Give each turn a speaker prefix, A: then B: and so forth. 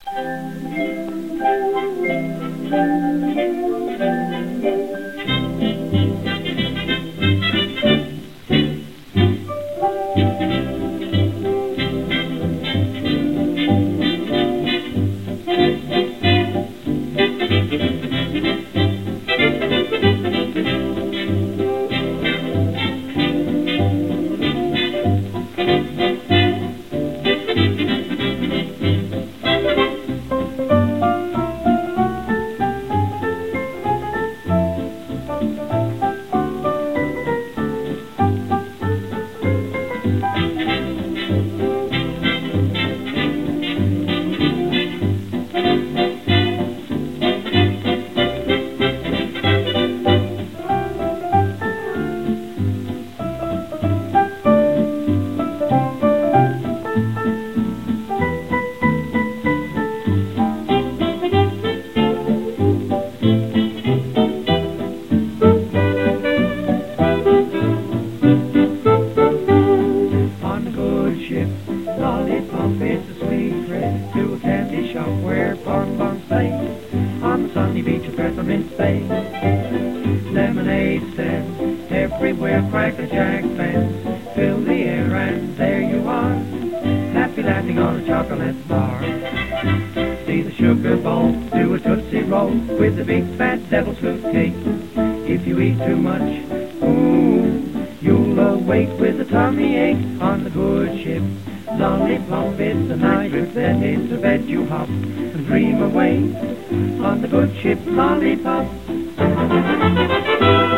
A: Lollipop, it's a sweet trip to a candy shop where bonbons play on the sunny beach of Peppermint Bay. Lemonade stands everywhere, Cracker Jack fans fill the air, and there you are, happy laughing on a chocolate bar. See the Sugar Bowl do a Tootsie Roll with the big fat devil's food cake. If you eat too much, ooh, you'll awake with a tummy ache on the good ship. Lollipop, it's a night trip, then into bed you hop and dream away on the good ship Lollipop.